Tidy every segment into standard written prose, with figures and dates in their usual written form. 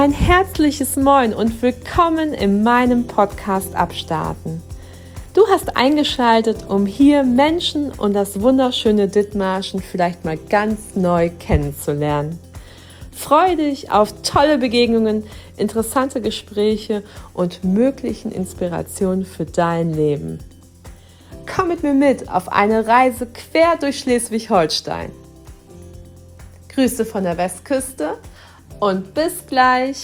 Ein herzliches Moin und willkommen in meinem Podcast Abstarten. Du hast eingeschaltet, um hier Menschen und das wunderschöne Dithmarschen vielleicht mal ganz neu kennenzulernen. Freue dich auf tolle Begegnungen, interessante Gespräche und möglichen Inspirationen für dein Leben. Komm mit mir mit auf eine Reise quer durch Schleswig-Holstein. Grüße von der Westküste und bis gleich!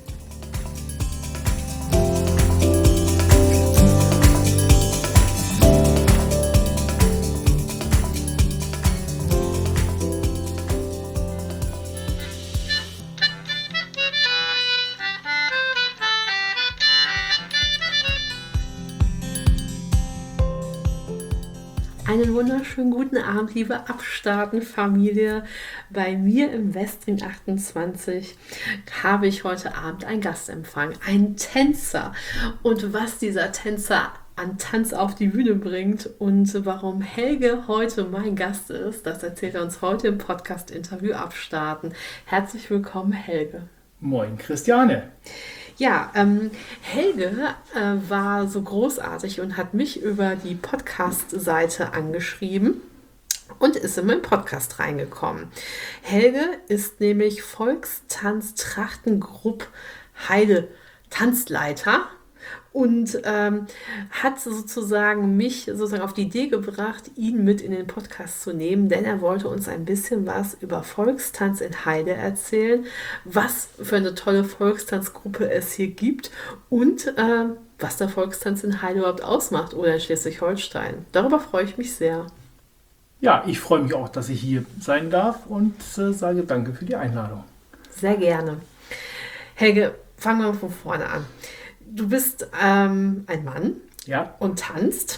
Einen wunderschönen guten Abend, liebe Abstarten-Familie. Bei mir im Westring 28 habe ich heute Abend einen Gastempfang, einen Tänzer. Und was dieser Tänzer an Tanz auf die Bühne bringt und warum Helge heute mein Gast ist, das erzählt er uns heute im Podcast-Interview Abstarten. Herzlich willkommen, Helge. Moin, Christiane. Ja, Helge war so großartig und hat mich über die Podcast-Seite angeschrieben und ist in meinen Podcast reingekommen. Helge ist nämlich Volkstanz-Trachtengrupp Heide Tanzleiter und hat sozusagen mich auf die Idee gebracht, ihn mit in den Podcast zu nehmen, denn er wollte uns ein bisschen was über Volkstanz in Heide erzählen, was für eine tolle Volkstanzgruppe es hier gibt und was der Volkstanz in Heide überhaupt ausmacht oder in Schleswig-Holstein. Darüber freue ich mich sehr. Ja, ich freue mich auch, dass ich hier sein darf und sage danke für die Einladung. Sehr gerne. Helge, fangen wir mal von vorne an. Du bist ein Mann, ja, und tanzt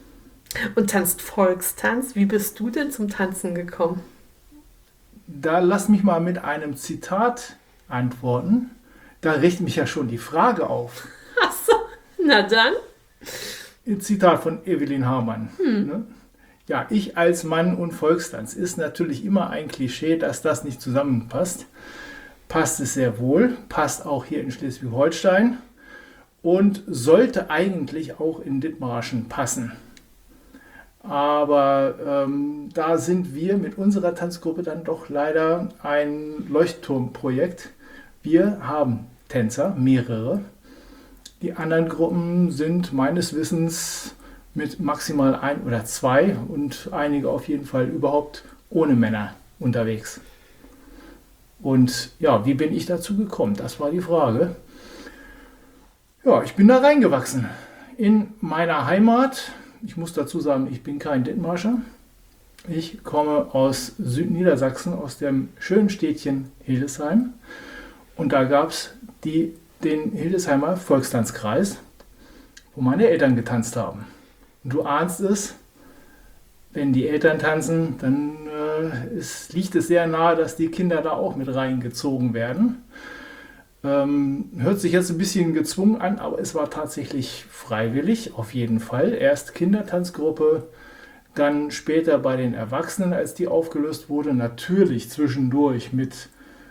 Volkstanz. Wie bist du denn zum Tanzen gekommen? Da lass mich mal mit einem Zitat antworten. Da richtet mich ja schon die Frage auf. Ach so, na dann. Ein Zitat von Evelyn Hamann. Ne? Ja, ich als Mann und Volkstanz ist natürlich immer ein Klischee, dass das nicht zusammenpasst. Passt es sehr wohl, passt auch hier in Schleswig-Holstein. Und sollte eigentlich auch in Dithmarschen passen. Aber da sind wir mit unserer Tanzgruppe dann doch leider ein Leuchtturmprojekt. Wir haben Tänzer, mehrere. Die anderen Gruppen sind meines Wissens mit maximal 1 oder 2 und einige auf jeden Fall überhaupt ohne Männer unterwegs. Und ja, wie bin ich dazu gekommen? Das war die Frage. Ja, ich bin da reingewachsen. In meiner Heimat, ich muss dazu sagen, ich bin kein Dithmarscher. Ich komme aus Südniedersachsen, aus dem schönen Städtchen Hildesheim. Und da gab es den Hildesheimer Volkstanzkreis, wo meine Eltern getanzt haben. Und du ahnst es, wenn die Eltern tanzen, dann liegt es sehr nahe, dass die Kinder da auch mit reingezogen werden. Hört sich jetzt ein bisschen gezwungen an, aber es war tatsächlich freiwillig, auf jeden Fall. Erst Kindertanzgruppe, dann später bei den Erwachsenen, als die aufgelöst wurde, natürlich zwischendurch mit,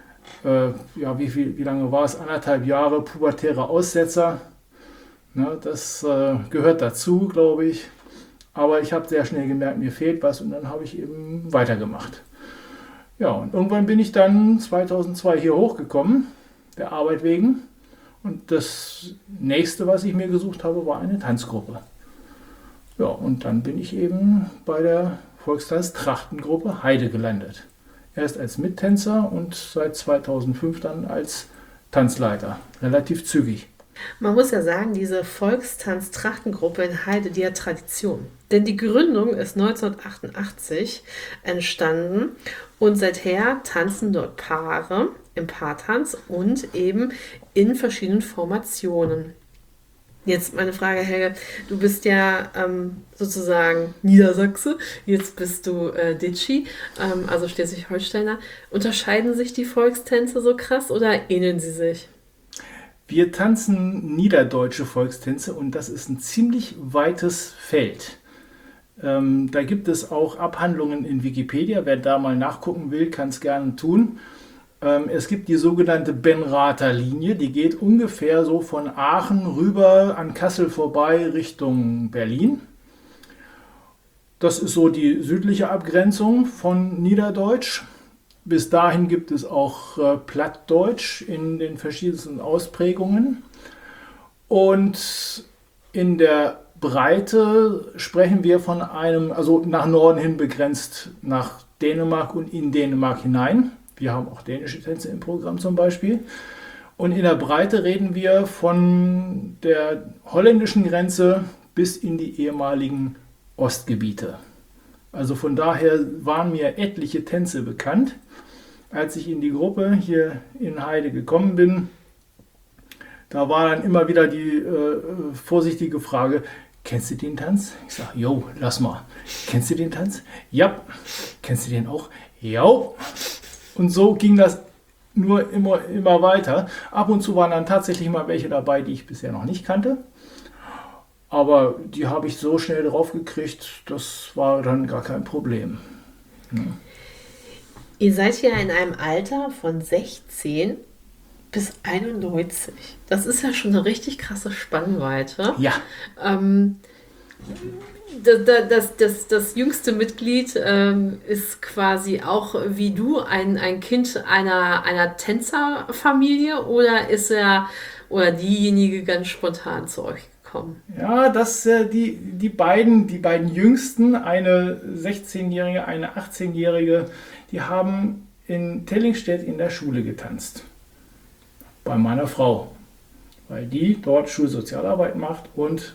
wie lange war es? 1,5 Jahre pubertäre Aussetzer. Ne, das gehört dazu, glaube ich. Aber ich habe sehr schnell gemerkt, mir fehlt was und dann habe ich eben weitergemacht. Ja, und irgendwann bin ich dann 2002 hier hochgekommen, der Arbeit wegen. Und das nächste, was ich mir gesucht habe, war eine Tanzgruppe. Ja, und dann bin ich eben bei der Volkstanz-Trachtengruppe Heide gelandet. Erst als Mittänzer und seit 2005 dann als Tanzleiter. Relativ zügig. Man muss ja sagen, diese Volkstanz-Trachtengruppe in Heide, die hat Tradition. Denn die Gründung ist 1988 entstanden und seither tanzen dort Paare im Paartanz und eben in verschiedenen Formationen. Jetzt meine Frage, Helge, du bist ja sozusagen Niedersachse, jetzt bist du Ditschi, also Schleswig-Holsteiner. Unterscheiden sich die Volkstänze so krass oder ähneln sie sich? Wir tanzen niederdeutsche Volkstänze und das ist ein ziemlich weites Feld. Da gibt es auch Abhandlungen in Wikipedia. Wer da mal nachgucken will, kann es gerne tun. Es gibt die sogenannte Benrather Linie, die geht ungefähr so von Aachen rüber an Kassel vorbei Richtung Berlin. Das ist so die südliche Abgrenzung von Niederdeutsch. Bis dahin gibt es auch Plattdeutsch in den verschiedensten Ausprägungen. Und in der Breite sprechen wir von einem, also nach Norden hin begrenzt nach Dänemark und in Dänemark hinein. Wir haben auch dänische Tänze im Programm zum Beispiel. Und in der Breite reden wir von der holländischen Grenze bis in die ehemaligen Ostgebiete. Also von daher waren mir etliche Tänze bekannt. Als ich in die Gruppe hier in Heide gekommen bin, da war dann immer wieder die vorsichtige Frage, kennst du den Tanz? Ich sage, jo, lass mal. Kennst du den Tanz? Ja. Kennst du den auch? Ja. Und so ging das nur immer weiter. Ab und zu waren dann tatsächlich mal welche dabei, die ich bisher noch nicht kannte. Aber die habe ich so schnell drauf gekriegt, das war dann gar kein Problem. Ja. Ihr seid ja in einem Alter von 16 bis 91. Das ist ja schon eine richtig krasse Spannweite. Ja. Das jüngste Mitglied ist quasi auch wie du ein Kind einer Tänzerfamilie oder ist er oder diejenige ganz spontan zu euch gekommen? Ja, die beiden Jüngsten, eine 16-Jährige, eine 18-Jährige, die haben in Tellingstedt in der Schule getanzt. Bei meiner Frau. Weil die dort Schulsozialarbeit macht und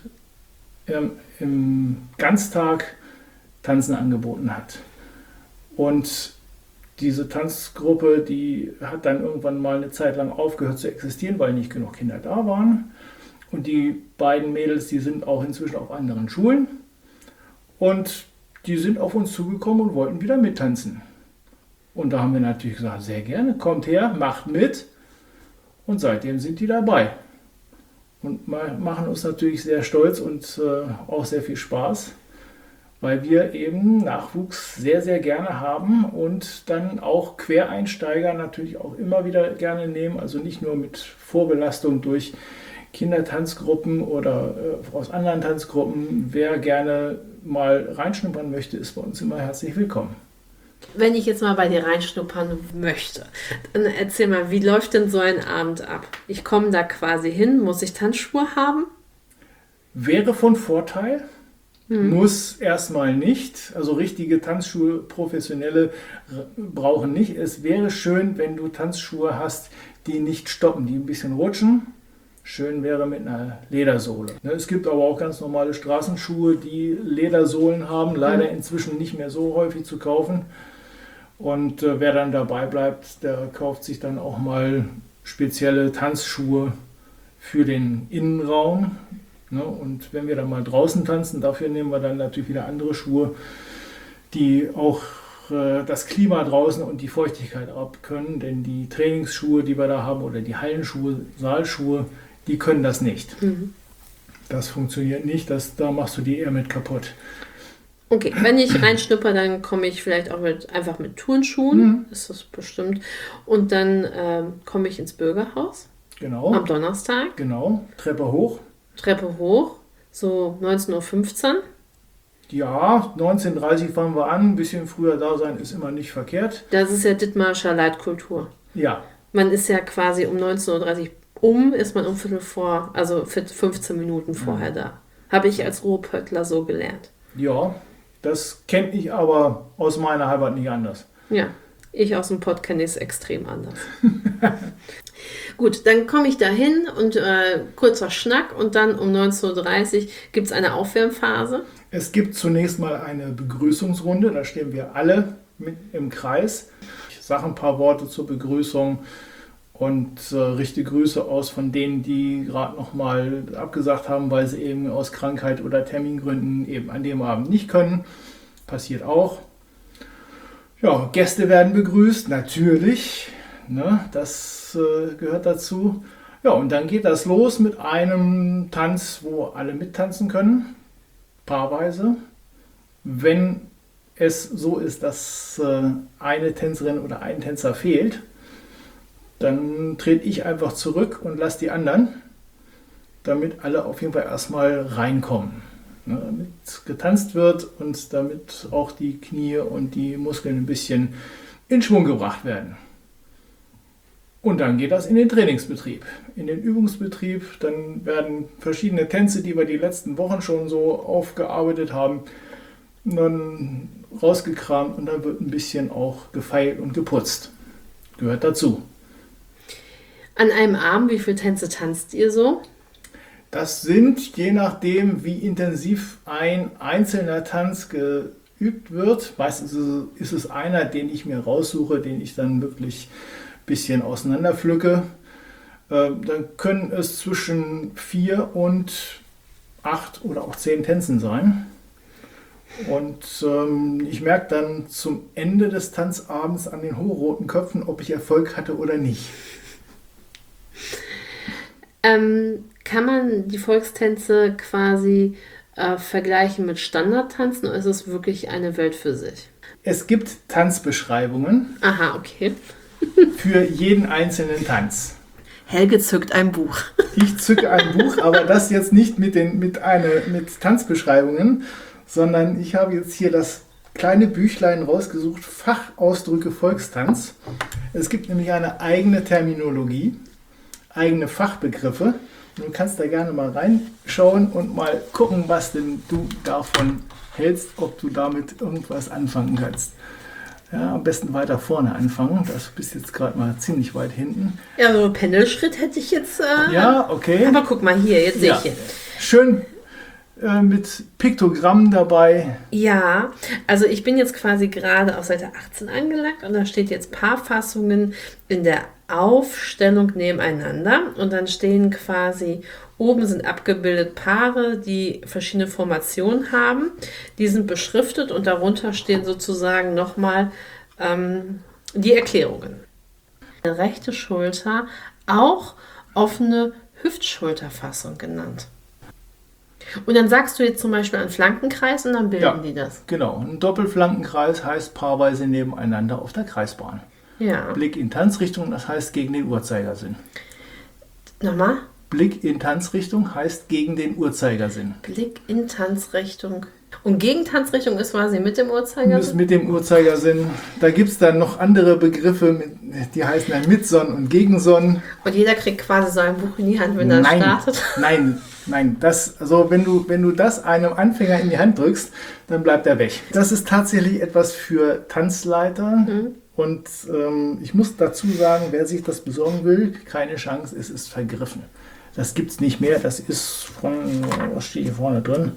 im Ganztag Tanzen angeboten hat. Und diese Tanzgruppe, die hat dann irgendwann mal eine Zeit lang aufgehört zu existieren, weil nicht genug Kinder da waren. Und die beiden Mädels, die sind auch inzwischen auf anderen Schulen. Und die sind auf uns zugekommen und wollten wieder mittanzen. Und da haben wir natürlich gesagt, sehr gerne, kommt her, macht mit. Und seitdem sind die dabei. Und machen uns natürlich sehr stolz und auch sehr viel Spaß, weil wir eben Nachwuchs sehr, sehr gerne haben und dann auch Quereinsteiger natürlich auch immer wieder gerne nehmen. Also nicht nur mit Vorbelastung durch Kindertanzgruppen oder aus anderen Tanzgruppen. Wer gerne mal reinschnuppern möchte, ist bei uns immer herzlich willkommen. Wenn ich jetzt mal bei dir reinschnuppern möchte, dann erzähl mal, wie läuft denn so ein Abend ab? Ich komme da quasi hin, muss ich Tanzschuhe haben? Wäre von Vorteil, muss erstmal nicht. Also richtige Tanzschuhe, professionelle brauchen nicht. Es wäre schön, wenn du Tanzschuhe hast, die nicht stoppen, die ein bisschen rutschen. Schön wäre mit einer Ledersohle. Es gibt aber auch ganz normale Straßenschuhe, die Ledersohlen haben. Leider inzwischen nicht mehr so häufig zu kaufen. Und wer dann dabei bleibt, der kauft sich dann auch mal spezielle Tanzschuhe für den Innenraum. Und wenn wir dann mal draußen tanzen, dafür nehmen wir dann natürlich wieder andere Schuhe, die auch das Klima draußen und die Feuchtigkeit abkönnen. Denn die Trainingsschuhe, die wir da haben, oder die Hallenschuhe, Saalschuhe, die können das nicht. Das funktioniert nicht, da machst du die eher mit kaputt. Okay, wenn ich reinschnupper, dann komme ich vielleicht auch einfach mit Turnschuhen, ist das bestimmt. Und dann komme ich ins Bürgerhaus. Genau. Am Donnerstag. Genau, Treppe hoch, so 19:15 Uhr. Ja, 19:30 fangen wir an, ein bisschen früher da sein ist immer nicht verkehrt. Das ist ja Dithmarscher Leitkultur. Ja. Man ist ja quasi um 19:30 Uhr ist man um Viertel vor, also 15 Minuten vorher da. Habe ich als Ruhrpöttler so gelernt. Ja, das kenne ich aber aus meiner Heimat nicht anders. Ja, ich aus dem Pott kenne es extrem anders. Gut, dann komme ich da hin und kurzer Schnack und dann um 19:30 Uhr gibt es eine Aufwärmphase. Es gibt zunächst mal eine Begrüßungsrunde, da stehen wir alle mit im Kreis. Ich sage ein paar Worte zur Begrüßung und richte Grüße aus von denen, die gerade noch mal abgesagt haben, weil sie eben aus Krankheit oder Termingründen eben an dem Abend nicht können. Passiert auch. Ja, Gäste werden begrüßt, natürlich. Ne, das gehört dazu. Ja, und dann geht das los mit einem Tanz, wo alle mittanzen können, paarweise. Wenn es so ist, dass eine Tänzerin oder ein Tänzer fehlt, dann trete ich einfach zurück und lasse die anderen, damit alle auf jeden Fall erstmal reinkommen. Ne, damit getanzt wird und damit auch die Knie und die Muskeln ein bisschen in Schwung gebracht werden. Und dann geht das in den Trainingsbetrieb, in den Übungsbetrieb. Dann werden verschiedene Tänze, die wir die letzten Wochen schon so aufgearbeitet haben, dann rausgekramt und dann wird ein bisschen auch gefeilt und geputzt. Gehört dazu. An einem Abend, wie viele Tänze tanzt ihr so? Das sind, je nachdem, wie intensiv ein einzelner Tanz geübt wird, meistens ist es einer, den ich mir raussuche, den ich dann wirklich ein bisschen auseinanderpflücke, dann können es zwischen 4 und 8 oder auch 10 Tänzen sein. Und ich merke dann zum Ende des Tanzabends an den hochroten Köpfen, ob ich Erfolg hatte oder nicht. Kann man die Volkstänze quasi vergleichen mit Standardtanzen oder ist es wirklich eine Welt für sich? Es gibt Tanzbeschreibungen. Aha, okay. Für jeden einzelnen Tanz. Helge zückt ein Buch. Ich zücke ein Buch, aber das jetzt nicht mit Tanzbeschreibungen, sondern ich habe jetzt hier das kleine Büchlein rausgesucht, Fachausdrücke Volkstanz. Es gibt nämlich eine eigene Terminologie, eigene Fachbegriffe. Und du kannst da gerne mal reinschauen und mal gucken, was denn du davon hältst, ob du damit irgendwas anfangen kannst. Ja, am besten weiter vorne anfangen. Das bist jetzt gerade mal ziemlich weit hinten. Ja, so Pendelschritt hätte ich jetzt. Ja, okay. Aber guck mal hier, jetzt sehe ich ihn. Schön mit Piktogrammen dabei. Ja, also ich bin jetzt quasi gerade auf Seite 18 angelangt und da steht jetzt Paarfassungen in der Aufstellung nebeneinander und dann stehen quasi, oben sind abgebildet Paare, die verschiedene Formationen haben, die sind beschriftet und darunter stehen sozusagen nochmal die Erklärungen. Rechte Schulter, auch offene Hüftschulterfassung genannt. Und dann sagst du jetzt zum Beispiel einen Flankenkreis und dann bilden die das. Genau, ein Doppelflankenkreis heißt paarweise nebeneinander auf der Kreisbahn. Ja. Blick in Tanzrichtung, das heißt gegen den Uhrzeigersinn. Nochmal? Blick in Tanzrichtung heißt gegen den Uhrzeigersinn. Blick in Tanzrichtung. Und gegen Tanzrichtung ist quasi mit dem Uhrzeigersinn? Mit dem Uhrzeigersinn. Da gibt es dann noch andere Begriffe, die heißen dann Mitsonnen und Gegensonnen. Und jeder kriegt quasi so ein Buch in die Hand, wenn er startet? Nein. Also wenn du das einem Anfänger in die Hand drückst, dann bleibt er weg. Das ist tatsächlich etwas für Tanzleiter. Mhm. Und ich muss dazu sagen, wer sich das besorgen will, keine Chance, es ist vergriffen. Das gibt es nicht mehr, das ist was steht hier vorne drin?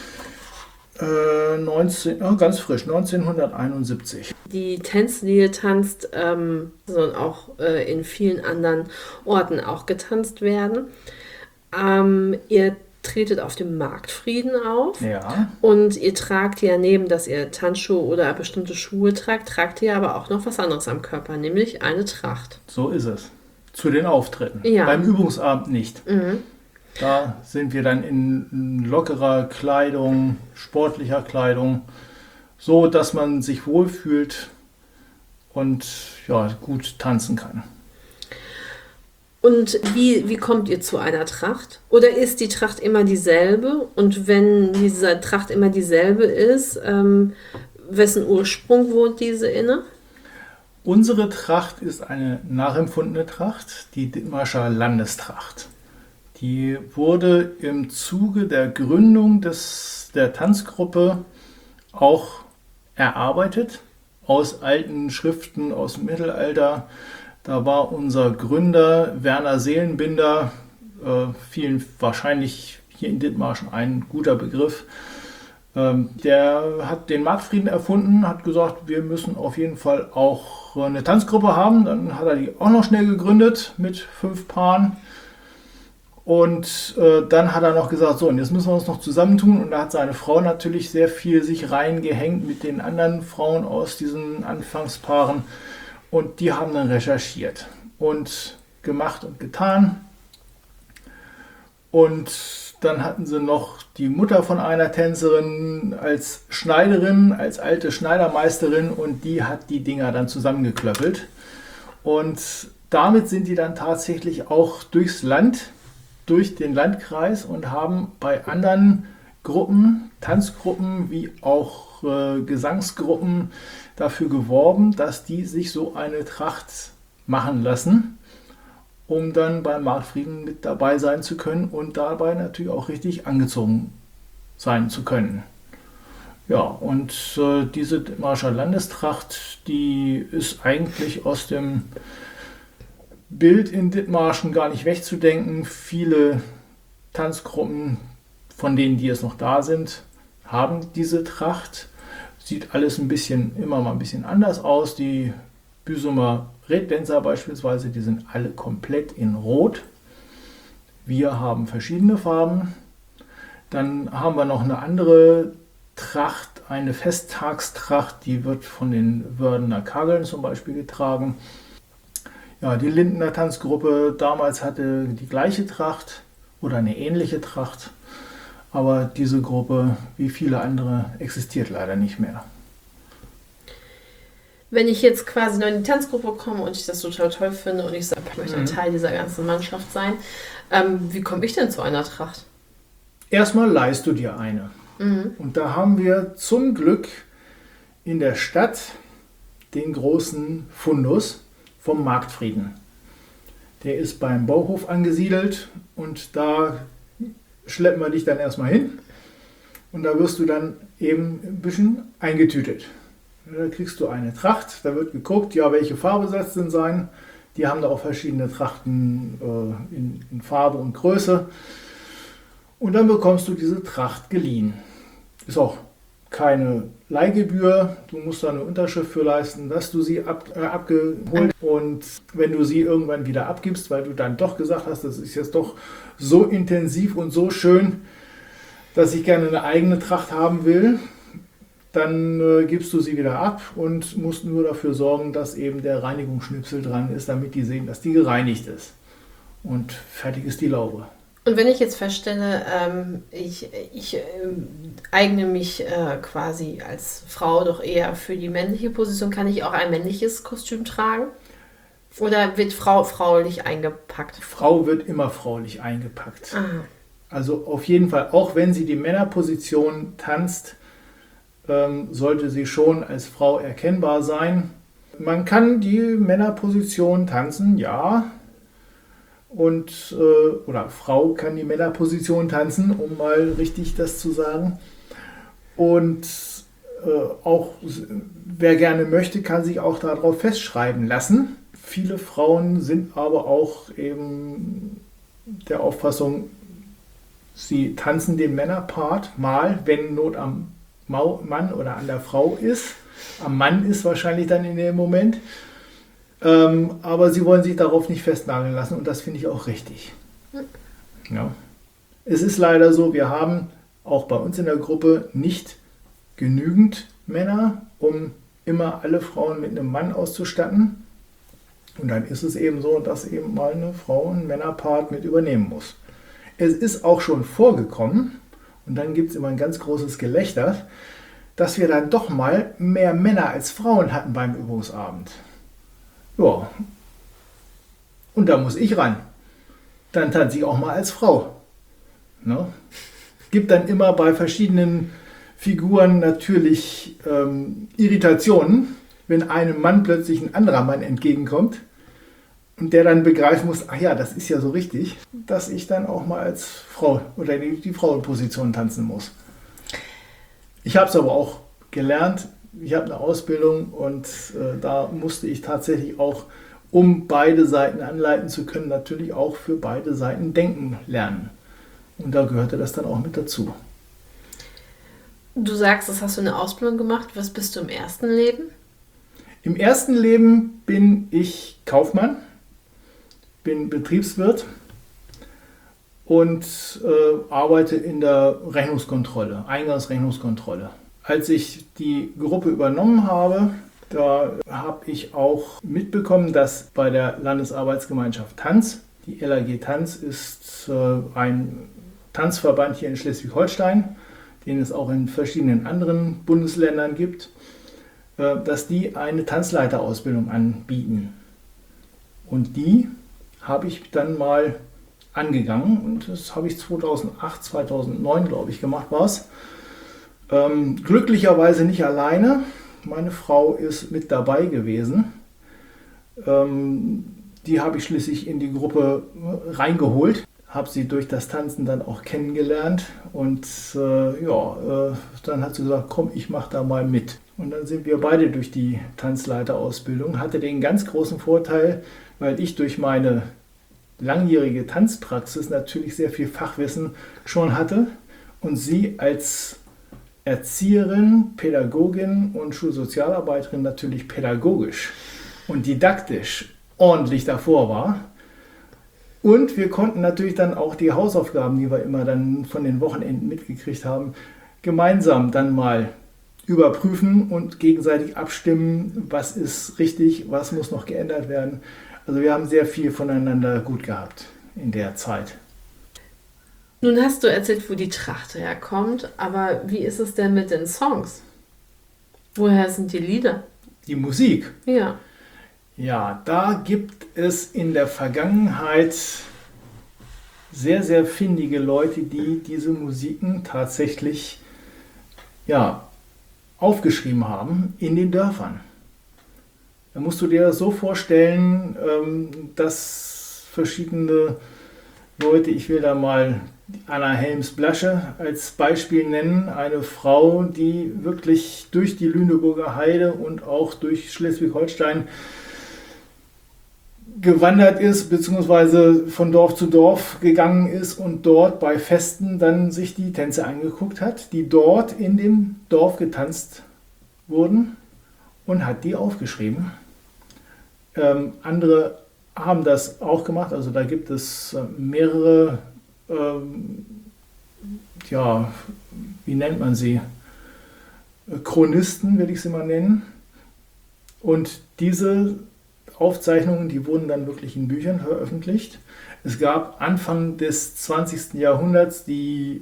Ganz frisch, 1971. Die Tänze, die ihr tanzt, sollen auch in vielen anderen Orten auch getanzt werden. Ihr tretet auf dem Marktfrieden auf. Ja. Und ihr tragt ja neben, dass ihr Tanzschuhe oder bestimmte Schuhe tragt ihr aber auch noch was anderes am Körper, nämlich eine Tracht. So ist es. Zu den Auftritten. Ja. Beim Übungsabend nicht. Mhm. Da sind wir dann in lockerer Kleidung, sportlicher Kleidung, so dass man sich wohlfühlt und ja, gut tanzen kann. Und wie kommt ihr zu einer Tracht? Oder ist die Tracht immer dieselbe? Und wenn diese Tracht immer dieselbe ist, wessen Ursprung wohnt diese inne? Unsere Tracht ist eine nachempfundene Tracht, die Dithmarscher Landestracht. Die wurde im Zuge der Gründung der Tanzgruppe auch erarbeitet aus alten Schriften aus dem Mittelalter. Da war unser Gründer Werner Seelenbinder, vielen wahrscheinlich hier in Dithmarschen ein guter Begriff. Der hat den Marktfrieden erfunden, hat gesagt, wir müssen auf jeden Fall auch eine Tanzgruppe haben. Dann hat er die auch noch schnell gegründet mit 5 Paaren. Und dann hat er noch gesagt, so, und jetzt müssen wir uns noch zusammentun. Und da hat seine Frau natürlich sehr viel sich reingehängt mit den anderen Frauen aus diesen Anfangspaaren. Und die haben dann recherchiert und gemacht und getan. Und dann hatten sie noch die Mutter von einer Tänzerin als Schneiderin, als alte Schneidermeisterin. Und die hat die Dinger dann zusammengeklöppelt. Und damit sind die dann tatsächlich auch durchs Land, durch den Landkreis und haben bei anderen Gruppen, Tanzgruppen wie auch Gesangsgruppen dafür geworben, dass die sich so eine Tracht machen lassen, um dann beim Marktfrieden mit dabei sein zu können und dabei natürlich auch richtig angezogen sein zu können. Ja, und diese Dithmarscher Landestracht, die ist eigentlich aus dem Bild in Dithmarschen gar nicht wegzudenken. Viele Tanzgruppen, von denen die jetzt noch da sind, haben diese Tracht. Sieht alles immer mal ein bisschen anders aus. Die Büsumer Reddänzer beispielsweise, die sind alle komplett in Rot. Wir haben verschiedene Farben. Dann haben wir noch eine andere Tracht, eine Festtagstracht, die wird von den Wördener Kageln zum Beispiel getragen. Ja, die Lindener Tanzgruppe damals hatte die gleiche Tracht oder eine ähnliche Tracht, aber diese Gruppe, wie viele andere, existiert leider nicht mehr. Wenn ich jetzt quasi neu in die Tanzgruppe komme und ich das total toll finde und ich sage, ich möchte ein Teil dieser ganzen Mannschaft sein, wie komme ich denn zu einer Tracht? Erstmal leihst du dir eine. Und da haben wir zum Glück in der Stadt den großen Fundus vom Marktfrieden. Der ist beim Bauhof angesiedelt und da schleppen wir dich dann erstmal hin und da wirst du dann eben ein bisschen eingetütet. Da kriegst du eine Tracht, da wird geguckt, ja, welche Farbe soll es denn sein? Die haben da auch verschiedene Trachten in Farbe und Größe. Und dann bekommst du diese Tracht geliehen. Ist auch keine Leihgebühr, du musst da eine Unterschrift für leisten, dass du sie abgeholt und wenn du sie irgendwann wieder abgibst, weil du dann doch gesagt hast, das ist jetzt doch so intensiv und so schön, dass ich gerne eine eigene Tracht haben will, dann gibst du sie wieder ab und musst nur dafür sorgen, dass eben der Reinigungsschnipsel dran ist, damit die sehen, dass die gereinigt ist. Und fertig ist die Laube. Und wenn ich jetzt feststelle, ich eigne mich quasi als Frau doch eher für die männliche Position, kann ich auch ein männliches Kostüm tragen? Oder wird Frau fraulich eingepackt? Frau wird immer fraulich eingepackt. Aha. Also auf jeden Fall, auch wenn sie die Männerposition tanzt, sollte sie schon als Frau erkennbar sein. Man kann die Männerposition tanzen, ja. Oder Frau kann die Männerposition tanzen, um mal richtig das zu sagen. Und auch wer gerne möchte, kann sich auch darauf festschreiben lassen. Viele Frauen sind aber auch eben der Auffassung, sie tanzen den Männerpart mal, wenn Not am Mann oder an der Frau ist. Am Mann ist wahrscheinlich dann in dem Moment. Aber sie wollen sich darauf nicht festnageln lassen und das finde ich auch richtig. Ja. Es ist leider so, wir haben auch bei uns in der Gruppe nicht genügend Männer, um immer alle Frauen mit einem Mann auszustatten. Und dann ist es eben so, dass eben mal eine Frau einen Männerpart mit übernehmen muss. Es ist auch schon vorgekommen, und dann gibt es immer ein ganz großes Gelächter, dass wir dann doch mal mehr Männer als Frauen hatten beim Übungsabend. Ja, und da muss ich ran. Dann tanze ich auch mal als Frau. Ne? Gibt dann immer bei verschiedenen Figuren natürlich Irritationen, wenn einem Mann plötzlich ein anderer Mann entgegenkommt und der dann begreifen muss, ach ja, das ist ja so richtig, dass ich dann auch mal als Frau oder die Frauenposition tanzen muss. Ich habe es aber auch gelernt. Ich habe eine Ausbildung und da musste ich tatsächlich auch, um beide Seiten anleiten zu können, natürlich auch für beide Seiten denken lernen. Und da gehörte das dann auch mit dazu. Du sagst, das hast du eine Ausbildung gemacht. Was bist du im ersten Leben? Im ersten Leben bin ich Kaufmann, bin Betriebswirt und arbeite in der Rechnungskontrolle, Eingangsrechnungskontrolle. Als ich die Gruppe übernommen habe, da habe ich auch mitbekommen, dass bei der Landesarbeitsgemeinschaft Tanz, die LAG Tanz ist ein Tanzverband hier in Schleswig-Holstein, den es auch in verschiedenen anderen Bundesländern gibt, dass die eine Tanzleiterausbildung anbieten. Und die habe ich dann mal angegangen und das habe ich 2008, 2009, glaube ich, gemacht war es. Glücklicherweise nicht alleine. Meine Frau ist mit dabei gewesen. Die habe ich schließlich in die Gruppe reingeholt, habe sie durch das Tanzen dann auch kennengelernt und dann hat sie gesagt, komm, ich mache da mal mit. Und dann sind wir beide durch die Tanzleiterausbildung. Hatte den ganz großen Vorteil, weil ich durch meine langjährige Tanzpraxis natürlich sehr viel Fachwissen schon hatte und sie als Erzieherin, Pädagogin und Schulsozialarbeiterin natürlich pädagogisch und didaktisch ordentlich davor war. Und wir konnten natürlich dann auch die Hausaufgaben, die wir immer dann von den Wochenenden mitgekriegt haben, gemeinsam dann mal überprüfen und gegenseitig abstimmen, was ist richtig, was muss noch geändert werden. Also wir haben sehr viel voneinander gut gehabt in der Zeit. Nun hast du erzählt, wo die Tracht herkommt, aber wie ist es denn mit den Songs? Woher sind die Lieder? Die Musik? Ja. Ja, da gibt es in der Vergangenheit sehr, sehr findige Leute, die diese Musiken tatsächlich aufgeschrieben haben in den Dörfern. Da musst du dir das so vorstellen, dass verschiedene Leute, ich will da mal Anna Helms-Blasche als Beispiel nennen, eine Frau, die wirklich durch die Lüneburger Heide und auch durch Schleswig-Holstein gewandert ist, beziehungsweise von Dorf zu Dorf gegangen ist und dort bei Festen dann sich die Tänze angeguckt hat, die dort in dem Dorf getanzt wurden und hat die aufgeschrieben. Andere haben das auch gemacht, also da gibt es mehrere, wie nennt man sie? Chronisten, will ich sie mal nennen. Und diese Aufzeichnungen, die wurden dann wirklich in Büchern veröffentlicht. Es gab Anfang des 20. Jahrhunderts die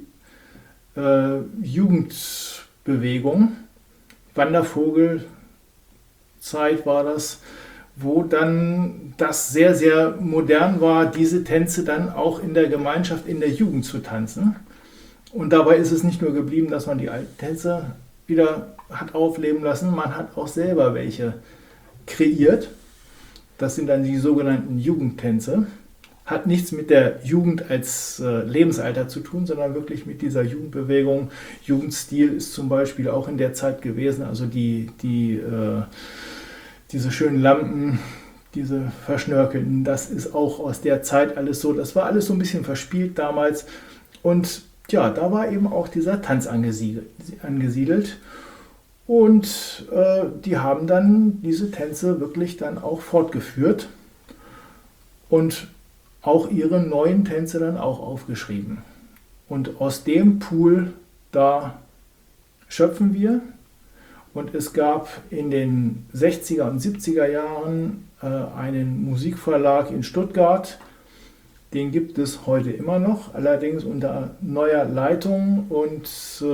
Jugendbewegung, Wandervogelzeit war das, wo dann das sehr, sehr modern war, diese Tänze dann auch in der Gemeinschaft, in der Jugend zu tanzen. Und dabei ist es nicht nur geblieben, dass man die alten Tänze wieder hat aufleben lassen, man hat auch selber welche kreiert. Das sind dann die sogenannten Jugendtänze. Hat nichts mit der Jugend als Lebensalter zu tun, sondern wirklich mit dieser Jugendbewegung. Jugendstil ist zum Beispiel auch in der Zeit gewesen, also diese schönen Lampen, diese verschnörkelten, das ist auch aus der Zeit alles so. Das war alles so ein bisschen verspielt damals. Und ja, da war eben auch dieser Tanz angesiedelt. Und die haben dann diese Tänze wirklich dann auch fortgeführt und auch ihre neuen Tänze dann auch aufgeschrieben. Und aus dem Pool, da schöpfen wir. Und es gab in den 60er und 70er Jahren einen Musikverlag in Stuttgart. Den gibt es heute immer noch, allerdings unter neuer Leitung und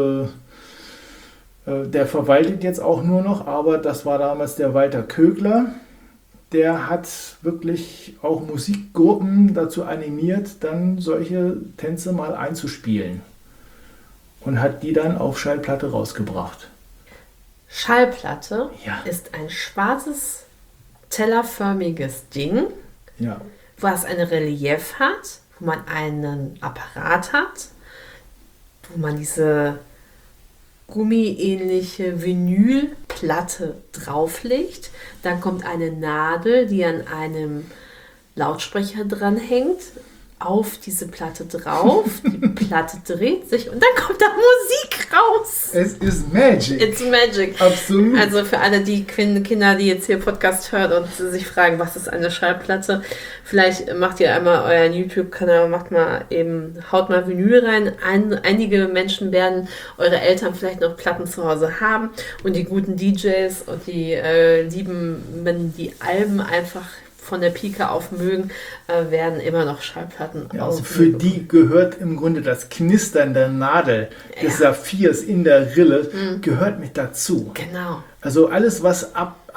der verwaltet jetzt auch nur noch, aber das war damals der Walter Kögler. Der hat wirklich auch Musikgruppen dazu animiert, dann solche Tänze mal einzuspielen und hat die dann auf Schallplatte rausgebracht. Schallplatte ist ein schwarzes, tellerförmiges Ding, was ein Relief hat, wo man einen Apparat hat, wo man diese gummiähnliche Vinylplatte drauflegt. Dann kommt eine Nadel, die an einem Lautsprecher dran hängt, auf diese Platte drauf. Die Platte dreht sich und dann kommt da Musik raus. Es ist Magic. It's Magic. Absolut. Also für alle die Kinder, die jetzt hier Podcast hören und sich fragen, was ist eine Schallplatte, vielleicht macht ihr einmal euren YouTube-Kanal, haut mal Vinyl rein. Einige Menschen werden eure Eltern vielleicht noch Platten zu Hause haben und die guten DJs und die lieben, wenn die Alben einfach von der Pike auf mögen, werden immer noch Schallplatten also für die gehört im Grunde das Knistern der Nadel des Saphirs in der Rille gehört mit dazu. Genau. Also alles, was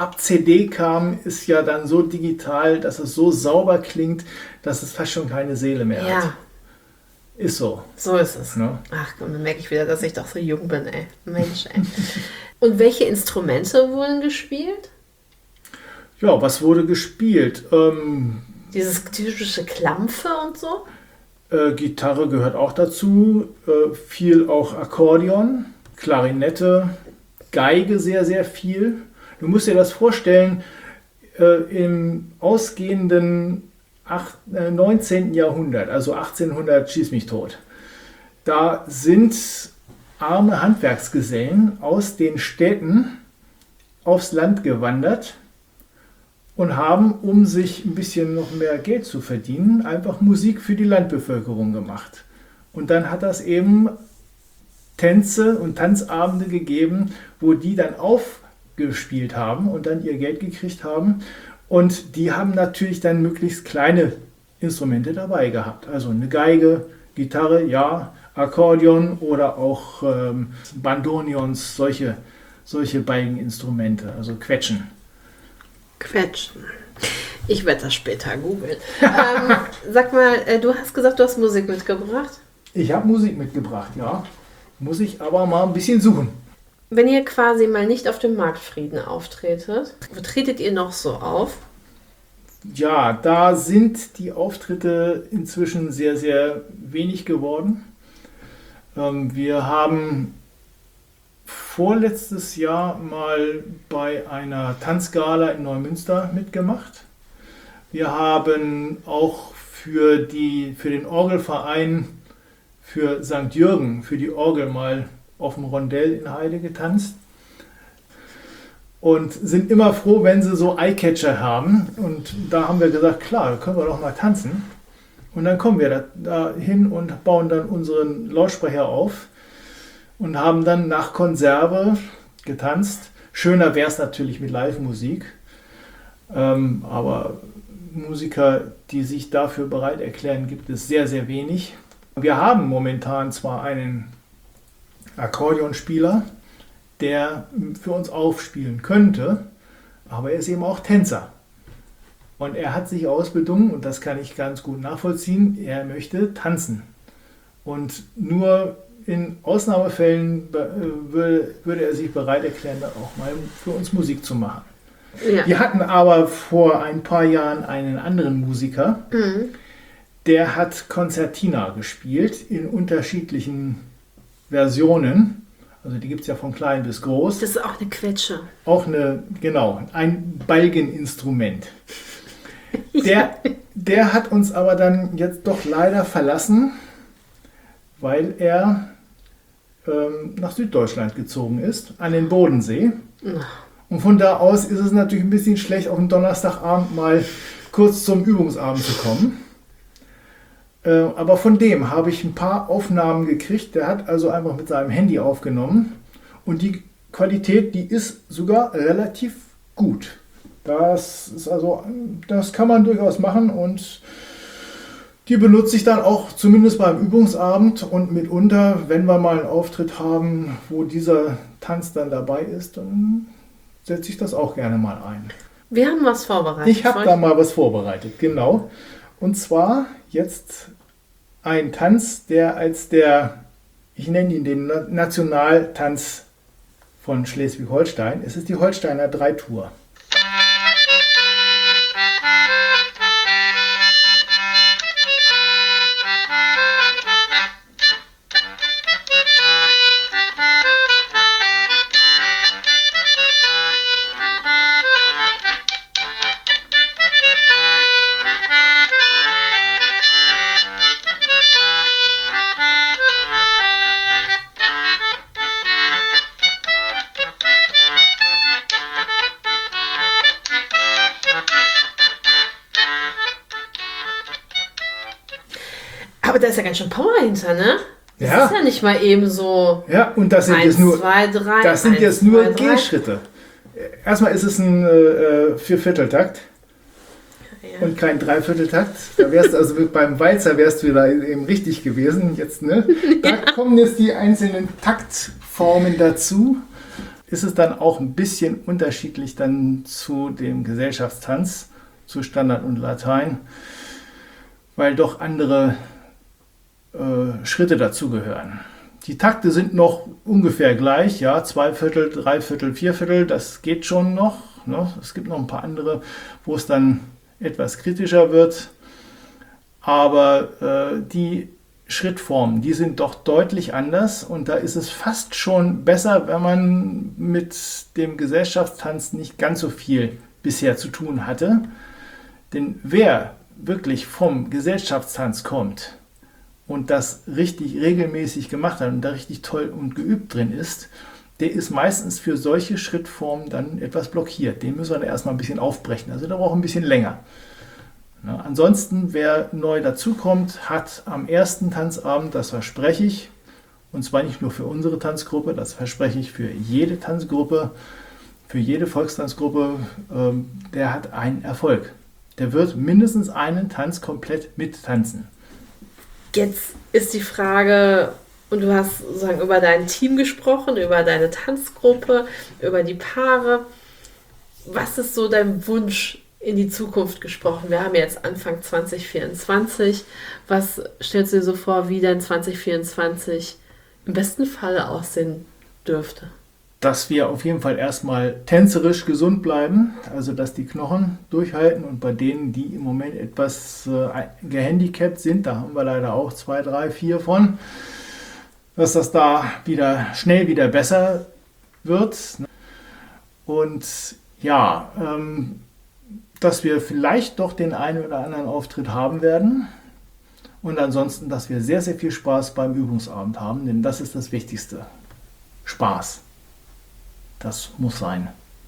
ab CD kam, ist ja dann so digital, dass es so sauber klingt, dass es fast schon keine Seele mehr hat. Ist so. So ist es. Ne? Ach, dann merke ich wieder, dass ich doch so jung bin, ey. Mensch, ey. Und welche Instrumente wurden gespielt? Ja, was wurde gespielt? Dieses typische Klampfe und so? Gitarre gehört auch dazu, viel auch Akkordeon, Klarinette, Geige sehr, sehr viel. Du musst dir das vorstellen, im ausgehenden 19. Jahrhundert, also 1800, schieß mich tot, da sind arme Handwerksgesellen aus den Städten aufs Land gewandert und haben, um sich ein bisschen noch mehr Geld zu verdienen, einfach Musik für die Landbevölkerung gemacht. Und dann hat das eben Tänze und Tanzabende gegeben, wo die dann aufgespielt haben und dann ihr Geld gekriegt haben. Und die haben natürlich dann möglichst kleine Instrumente dabei gehabt. Also eine Geige, Gitarre, ja, Akkordeon oder auch Bandoneons, solche Balgeninstrumente, also Quetschen. Quetschen. Ich werde das später googeln. Sag mal, du hast gesagt, du hast Musik mitgebracht? Ich habe Musik mitgebracht, ja. Muss ich aber mal ein bisschen suchen. Wenn ihr quasi mal nicht auf dem Marktfrieden auftretet, wo tretet ihr noch so auf? Ja, da sind die Auftritte inzwischen sehr, sehr wenig geworden. Wir haben vorletztes Jahr mal bei einer Tanzgala in Neumünster mitgemacht. Wir haben auch für den Orgelverein für St. Jürgen, für die Orgel mal auf dem Rondell in Heide getanzt und sind immer froh, wenn sie so Eyecatcher haben. Und da haben wir gesagt, klar, da können wir doch mal tanzen. Und dann kommen wir da hin und bauen dann unseren Lautsprecher auf und haben dann nach Konserve getanzt. Schöner wäre es natürlich mit Live-Musik, aber Musiker, die sich dafür bereit erklären, gibt es sehr, sehr wenig. Wir haben momentan zwar einen Akkordeonspieler, der für uns aufspielen könnte, aber er ist eben auch Tänzer. Und er hat sich ausbedungen, und das kann ich ganz gut nachvollziehen, er möchte tanzen. Und nur in Ausnahmefällen würde er sich bereit erklären, dann auch mal für uns Musik zu machen. Ja. Wir hatten aber vor ein paar Jahren einen anderen Musiker, der hat Konzertina gespielt in unterschiedlichen Versionen. Also die gibt es ja von klein bis groß. Das ist auch eine Quetsche. Genau, ein Balgeninstrument. Der hat uns aber dann jetzt doch leider verlassen, weil er nach Süddeutschland gezogen ist, an den Bodensee. Und von da aus ist es natürlich ein bisschen schlecht, auf den Donnerstagabend mal kurz zum Übungsabend zu kommen. Aber von dem habe ich ein paar Aufnahmen gekriegt. Der hat also einfach mit seinem Handy aufgenommen. Und die Qualität, die ist sogar relativ gut. Das kann man durchaus machen und die benutze ich dann auch zumindest beim Übungsabend und mitunter, wenn wir mal einen Auftritt haben, wo dieser Tanz dann dabei ist, dann setze ich das auch gerne mal ein. Wir haben was vorbereitet. Ich habe da mal was vorbereitet, genau. Und zwar jetzt ein Tanz, der als ich nenne ihn den Nationaltanz von Schleswig-Holstein. Es ist die Holsteiner Dreitour. Aber da ist ja ganz schön Power hinter, ne? Das ist ja nicht mal eben so. Ja, und das sind 1, jetzt nur 2, 3. Das sind jetzt nur Gehschritte. Erstmal ist es ein Viervierteltakt und kein Dreivierteltakt. Da wärst du also beim Walzer wärst du da eben richtig gewesen. Jetzt, ne? Da kommen jetzt die einzelnen Taktformen dazu. ist es dann auch ein bisschen unterschiedlich dann zu dem Gesellschaftstanz, zu Standard und Latein, weil doch andere Schritte dazugehören. Die Takte sind noch ungefähr gleich, ja, 2/4, 3/4, 4/4, das geht schon noch. Ne? Es gibt noch ein paar andere, wo es dann etwas kritischer wird, aber die Schrittformen, die sind doch deutlich anders und da ist es fast schon besser, wenn man mit dem Gesellschaftstanz nicht ganz so viel bisher zu tun hatte. Denn wer wirklich vom Gesellschaftstanz kommt und das richtig regelmäßig gemacht hat und da richtig toll und geübt drin ist, der ist meistens für solche Schrittformen dann etwas blockiert. Den müssen wir dann erstmal ein bisschen aufbrechen. Also da braucht ein bisschen länger. Ja, ansonsten, wer neu dazukommt, hat am ersten Tanzabend, das verspreche ich, und zwar nicht nur für unsere Tanzgruppe, das verspreche ich für jede Tanzgruppe, für jede Volkstanzgruppe, der hat einen Erfolg. Der wird mindestens einen Tanz komplett mittanzen. Jetzt ist die Frage, und du hast sozusagen über dein Team gesprochen, über deine Tanzgruppe, über die Paare. Was ist so dein Wunsch in die Zukunft gesprochen? Wir haben jetzt Anfang 2024. Was stellst du dir so vor, wie dein 2024 im besten Falle aussehen dürfte? Dass wir auf jeden Fall erstmal tänzerisch gesund bleiben, also dass die Knochen durchhalten und bei denen, die im Moment etwas gehandicapt sind, da haben wir leider auch 2, 3, 4 von, dass das da schnell wieder besser wird. Und ja, dass wir vielleicht doch den einen oder anderen Auftritt haben werden und ansonsten, dass wir sehr, sehr viel Spaß beim Übungsabend haben, denn das ist das Wichtigste. Spaß. Das muss sein.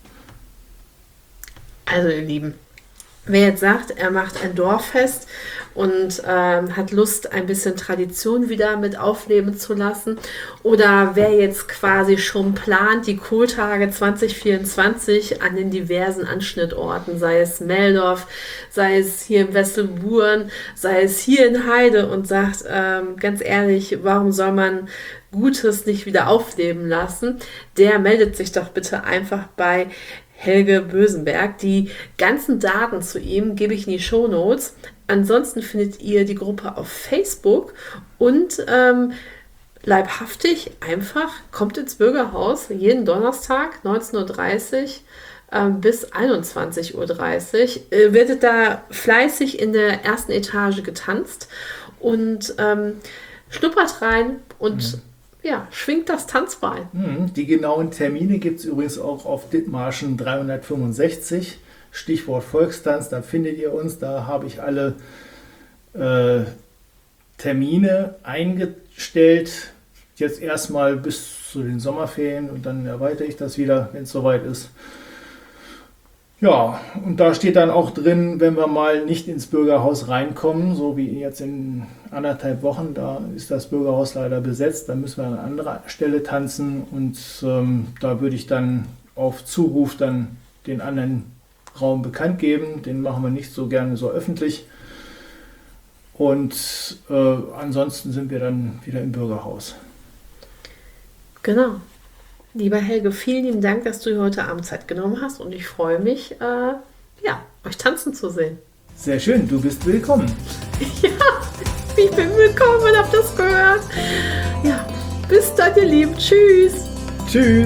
Also ihr Lieben, wer jetzt sagt, er macht ein Dorffest und hat Lust, ein bisschen Tradition wieder mit aufleben zu lassen, oder wer jetzt quasi schon plant, die Kohltage 2024 an den diversen Anschnittorten, sei es Meldorf, sei es hier in Wesselburen, sei es hier in Heide, und sagt, ganz ehrlich, warum soll man Gutes nicht wieder aufleben lassen, der meldet sich doch bitte einfach bei Helge Bösenberg. Die ganzen Daten zu ihm gebe ich in die Shownotes. Ansonsten findet ihr die Gruppe auf Facebook und leibhaftig einfach kommt ins Bürgerhaus jeden Donnerstag 19:30 Uhr bis 21:30 Uhr. Wird da fleißig in der ersten Etage getanzt und schnuppert rein und ja, schwingt das Tanzbein. Die genauen Termine gibt es übrigens auch auf Dithmarschen 365, Stichwort Volkstanz, da findet ihr uns, da habe ich alle Termine eingestellt, jetzt erstmal bis zu den Sommerferien und dann erweitere ich das wieder, wenn es soweit ist. Ja, und da steht dann auch drin, wenn wir mal nicht ins Bürgerhaus reinkommen, so wie jetzt in 1,5 Wochen, da ist das Bürgerhaus leider besetzt, da müssen wir an anderer Stelle tanzen und da würde ich dann auf Zuruf dann den anderen Raum bekannt geben, den machen wir nicht so gerne so öffentlich und ansonsten sind wir dann wieder im Bürgerhaus. Genau. Lieber Helge, vielen lieben Dank, dass du heute Abend Zeit genommen hast und ich freue mich, euch tanzen zu sehen. Sehr schön, du bist willkommen. Ja, ich bin willkommen und hab das gehört. Ja, bis dann, ihr Lieben. Tschüss. Tschüss.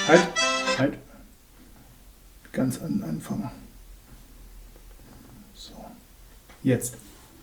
Halt. Ganz an Anfang. So. Jetzt.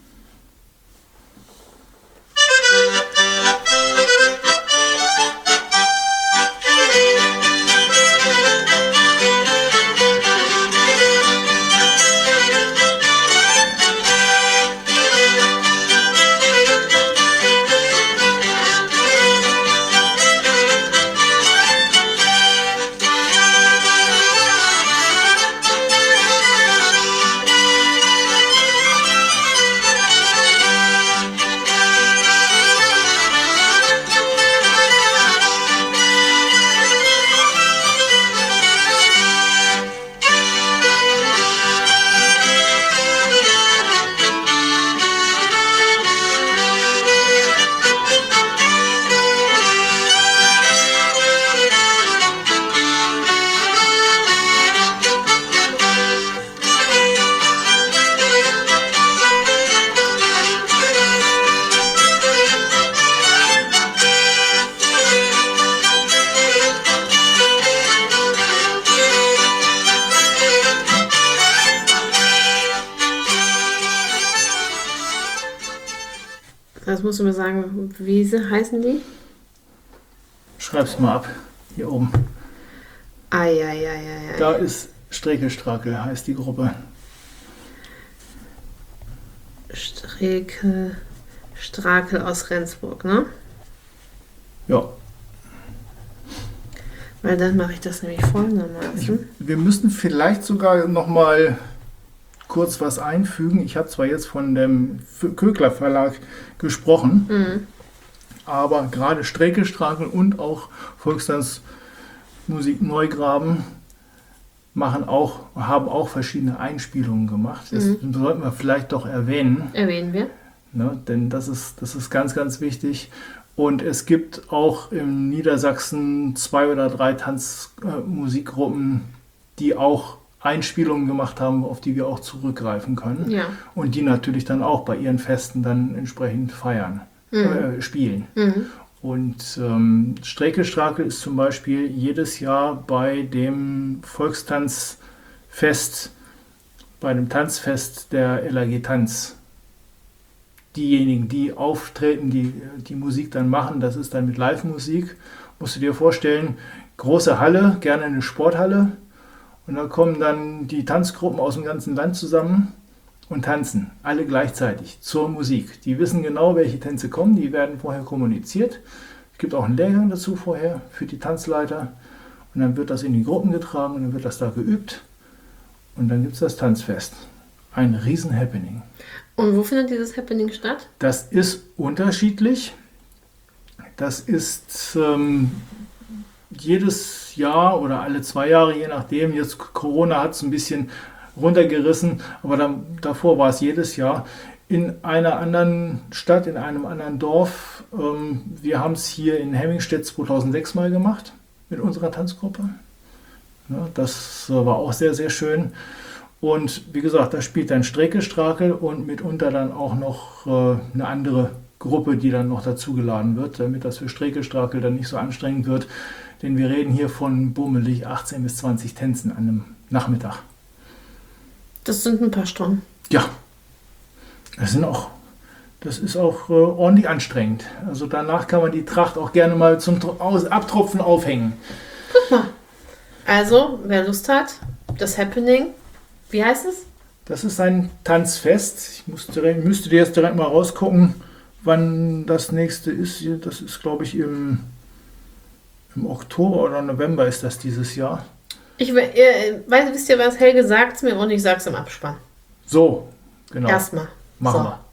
Das musst du mir sagen, wie heißen die? Schreib's mal ab. Hier oben. Ei. Da ist Strekelstrakel, heißt die Gruppe. Strakel aus Rendsburg, ne? Ja. Weil dann mache ich das nämlich folgendermaßen. Wir müssen vielleicht sogar noch mal kurz was einfügen. Ich habe zwar jetzt von dem Kögler Verlag gesprochen, aber gerade Strekelstrakel und auch Volkstanzmusik Neugraben haben auch verschiedene Einspielungen gemacht. Das sollten wir vielleicht doch erwähnen. Erwähnen wir. Ne, denn das ist ganz, ganz wichtig. Und es gibt auch in Niedersachsen 2 oder 3 Tanzmusikgruppen, die auch Einspielungen gemacht haben, auf die wir auch zurückgreifen können. Ja. Und die natürlich dann auch bei ihren Festen dann entsprechend spielen. Und Strekelstrakel ist zum Beispiel jedes Jahr bei dem Volkstanzfest, bei dem Tanzfest der LAG Tanz. Diejenigen, die auftreten, die Musik dann machen, das ist dann mit Live-Musik. Musst du dir vorstellen, große Halle, gerne eine Sporthalle. Und da kommen dann die Tanzgruppen aus dem ganzen Land zusammen und tanzen, alle gleichzeitig zur Musik. Die wissen genau, welche Tänze kommen, die werden vorher kommuniziert. Es gibt auch einen Lehrgang dazu vorher für die Tanzleiter. Und dann wird das in die Gruppen getragen und dann wird das da geübt. Und dann gibt es das Tanzfest. Ein Riesen-Happening. Und wo findet dieses Happening statt? Das ist unterschiedlich. Das ist jedes Jahr oder alle 2 Jahre, je nachdem. Jetzt Corona hat es ein bisschen runtergerissen, aber davor war es jedes Jahr in einer anderen Stadt, in einem anderen Dorf. Wir haben es hier in Hemmingstedt 2006 mal gemacht mit unserer Tanzgruppe. Ja, das war auch sehr, sehr schön. Und wie gesagt, da spielt dann Strekelstrakel und mitunter dann auch noch eine andere Gruppe, die dann noch dazugeladen wird, damit das für Strekelstrakel dann nicht so anstrengend wird. Denn wir reden hier von bummelig 18 bis 20 Tänzen an einem Nachmittag. Das sind ein paar Stunden. Ja, das ist auch ordentlich anstrengend. Also danach kann man die Tracht auch gerne mal zum Abtropfen aufhängen. Guck mal. Also, wer Lust hat, das Happening, wie heißt es? Das ist ein Tanzfest. Ich müsste dir jetzt direkt mal rausgucken, wann das nächste ist. Das ist, glaube ich, im Oktober oder November ist das dieses Jahr. Wisst ihr was, Helge sagt es mir und ich sage es im Abspann. So, genau. Erstmal. Machen wir.